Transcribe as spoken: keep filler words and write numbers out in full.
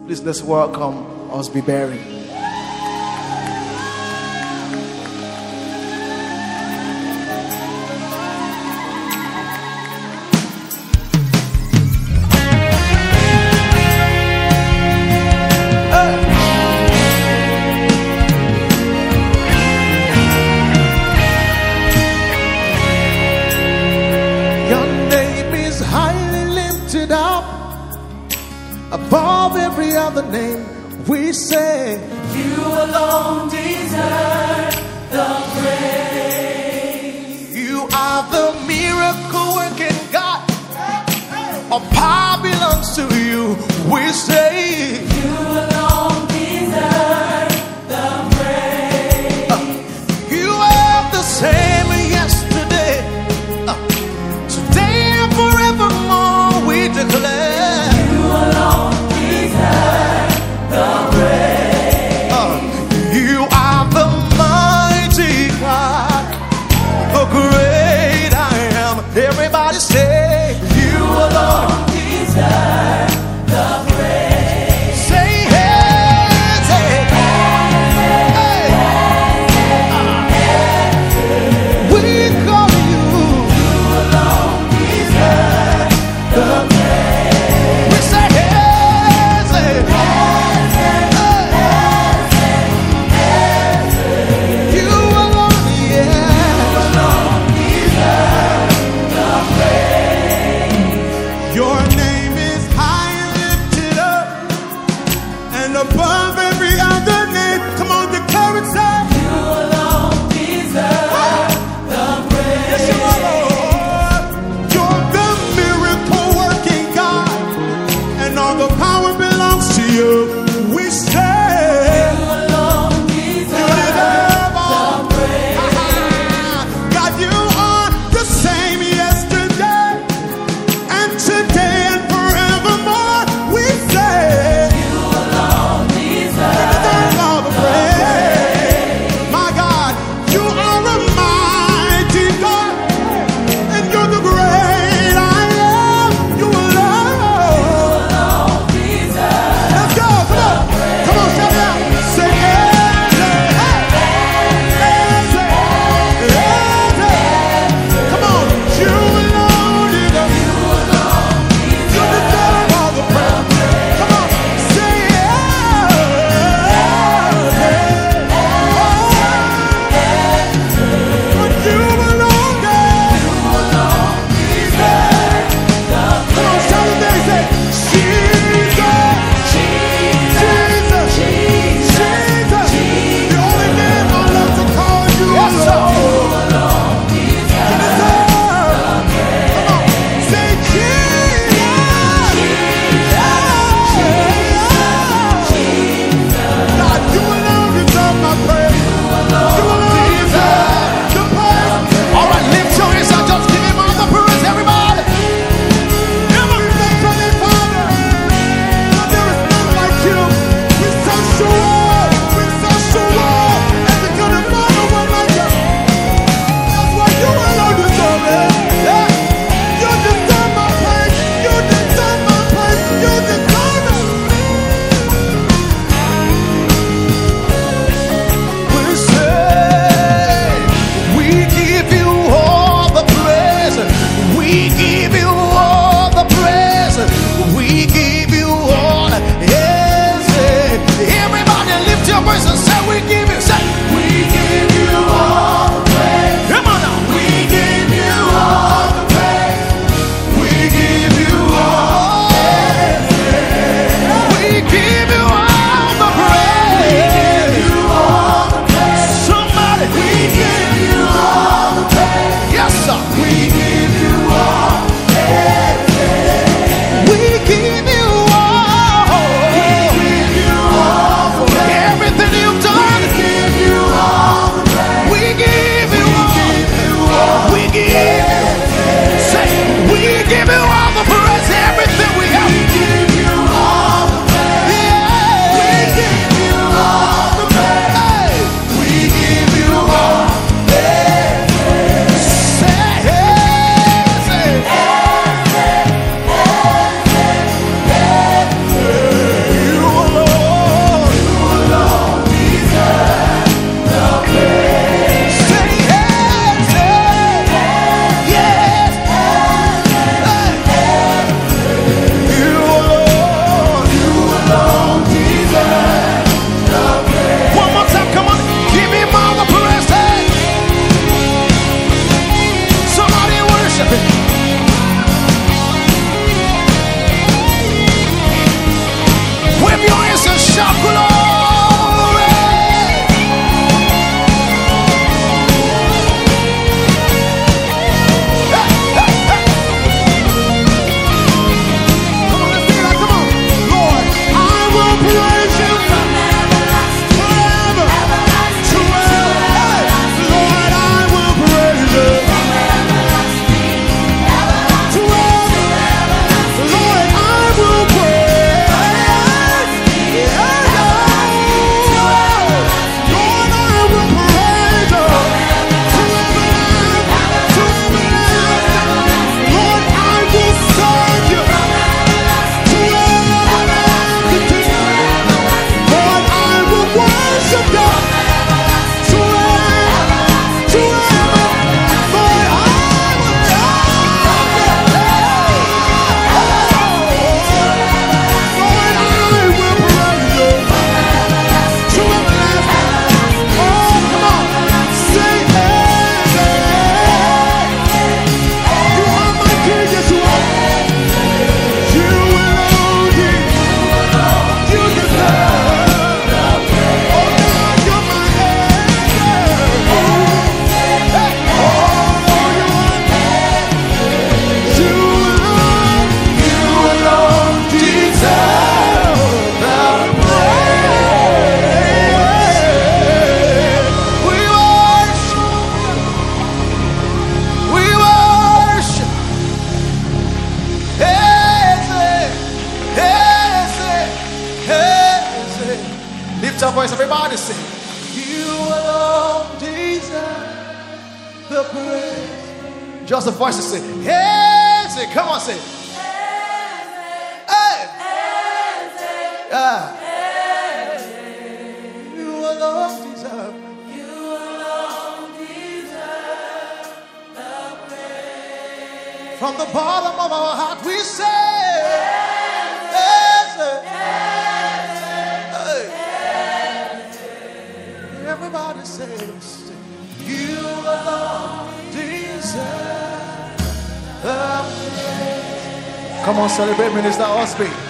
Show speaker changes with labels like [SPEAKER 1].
[SPEAKER 1] Please let's welcome Osby Berry.
[SPEAKER 2] Above every other name, we say,
[SPEAKER 3] you alone deserve the praise.
[SPEAKER 2] You are the miracle working God. All power belongs to you. We say,
[SPEAKER 3] you alone deserve the praise.
[SPEAKER 2] uh, You are the same yesterday, uh, today and forevermore. We declare,
[SPEAKER 3] you alone deserve the praise.
[SPEAKER 2] uh, you are the mighty God, the great I am. Everybody say, you alone
[SPEAKER 3] deserve the praise.
[SPEAKER 2] Say hey, say hey, hey. We call you,
[SPEAKER 3] you alone deserve the praise.
[SPEAKER 2] we say hey, say hey. You alone, yeah.
[SPEAKER 3] You alone deserve the praise.
[SPEAKER 2] Your name is high and lifted up, and above every other name. Come on, declare it, say.
[SPEAKER 3] You alone deserve the praise.
[SPEAKER 2] Yes, you are, Lord. You're the miracle working God, and all the power belongs to you. We say,
[SPEAKER 3] You alone
[SPEAKER 2] you
[SPEAKER 3] deserve
[SPEAKER 2] deserve all
[SPEAKER 3] the praise.
[SPEAKER 2] God, you are the same yesterday and today and forevermore. We say,
[SPEAKER 3] You alone deserve
[SPEAKER 2] deserve all the praise. My God, you are a mighty God, and you're the great I am. You alone.
[SPEAKER 3] alone deserve.
[SPEAKER 2] Let's go. Come on. Come on, shout it out. Say, hey, hey, hey, say, hey, hey. Come on. You alone deserve. You deserve all the praise. Come on. Say, hey, hey, but you alone, God. Come on, shout it there. Say, Jesus, Jesus, Jesus, the only name I love to call you. Yes, sir. You deserve. Come on, say Jesus, God, you alone deserve my praise. You alone deserve the praise. All right, lift your hands and just give him all the praise, everybody. Come on, thank you, Father. For there is none like you. We search the world, we search the world, and we couldn't find no one like you. That's why you alone deserve it. Yeah. You deserve my praise. You deserve my praise. You deserve it. We say, we give you all the praise. We give you all the praise. We give you all. Yes, everybody lift your voice and say, we give you. Say, we give you all the praise. Come on now. We give you all the praise. We give you all. We give you all the praise. We give you all the praise. Somebody. We give you all the praise. Yes, sir. We give you all. We give you all. We give you all for everything you've done. We give our voice, everybody sing. You alone deserve the praise. Just the voices say, hey, say, come on, say. Hey. Yeah. You alone deserve.
[SPEAKER 3] You alone deserve the praise.
[SPEAKER 2] From the bottom of our heart we say, hey, say. Everybody says, you alone deserve the praise. Come on, celebrate Minister Osby.